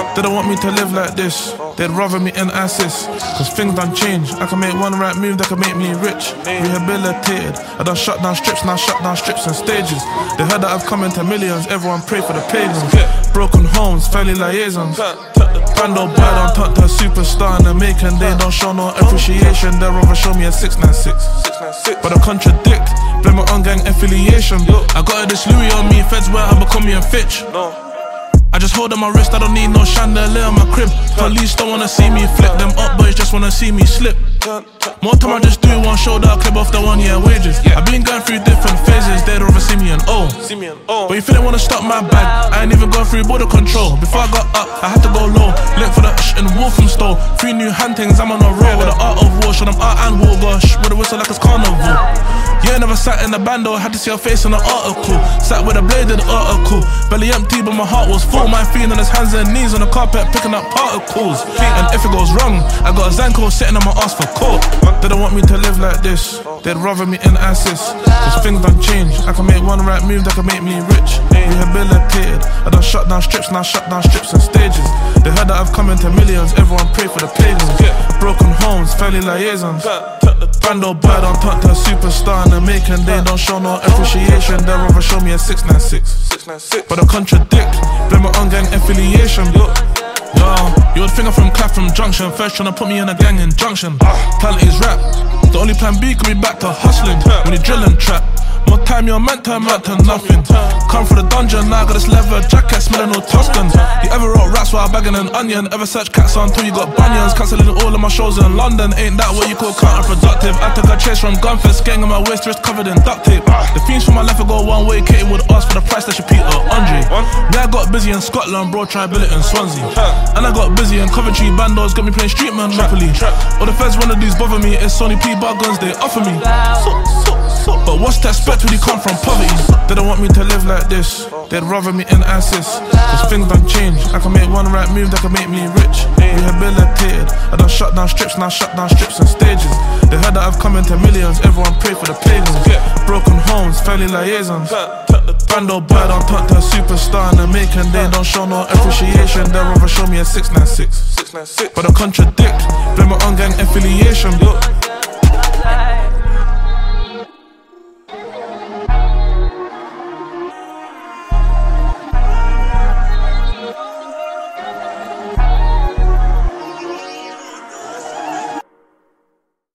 They don't want me to live like this. They'd rather me in ISIS. Cause things done change. I can make one right move that can make me rich. Rehabilitated. I done shut down strips, now shut down strips and stages. They heard that I've come into millions. Everyone pray for the pagans. Broken homes, family liaisons. Bando bad, I'm turned to a superstar in the making. They don't show no appreciation. They'd rather show me a 696. But I contradict, blame it on gang affiliation. I got this Louis on me, feds where I become me and Fitch. I just hold on my wrist, I don't need no chandelier on my crib. Police don't wanna see me flip, them up boys just wanna see me slip. More time I just do one show that I clip off the 1 year wages. I've been going through different phases, they'd rather see me an O. But you feel they wanna stop my bag, I ain't even gone through border control. Before I got up, I had to go low. Link for the and Wolfenstone. 3 new huntings, I'm on a roll. With the art of war, show them art and war. Gosh, with a whistle like it's carnival. Yeah, never sat in the band though, had to see her face in the article. Sat with a blade in the article. Belly empty but my heart was full. My feet on his hands and knees on the carpet picking up particles. And if it goes wrong, I got a Zanko sitting on my ass for court. They don't want me to live like this. They'd rather me in ISIS. Cause things done change. I can make one right move that can make me rich. Rehabilitated. I done shut down strips, now shut down strips and stages. They heard that I've come into millions. Everyone pray for the pagans. Broken homes, family liaisons. Bando bad, I'm turned to a superstar in the making. They don't show no appreciation. They'd rather show me a 696. But I contradict, blame it on gang affiliation. Yo, you would think I'm from Clapham Junction. First tryna put me in a gang injunction. Plan is rap. The only plan B can be back to hustling. When you drill and trap, more time you're meant to amount to nothing. Come for the dungeon, now I got this leather jacket smelling all Tuscan. You ever wrote raps while bagging an onion? Ever search cats until you got bunions? Cancelling all of my shows in London. Ain't that what you call counterproductive? I took a chase from Gunfest, gang on my waist, wrist covered in duct tape. The fiends from my left will go one way, Katie would ask for the price that she Peter Andre. Me, I got busy in Scotland, bro, try Billet and Swansea. And I got busy in Coventry, bandos got me playing street man Monopoly. All the feds wanna do is bother me, it's only P bar guns they offer me. But what's that expect when you come from poverty? They don't want me to live like this. They'd rather me in ISIS. Cause things done change. I can make one right move that can make me rich. Rehabilitated. I done shut down strips, now shut down strips and stages. They heard that I've come into millions. Everyone pray for the pagans. Broken homes, family liaisons. Bando bad, I'm turned to a superstar in the making. They don't show no appreciation. They'd rather show me a 696. But I contradict, blame it on gang affiliation.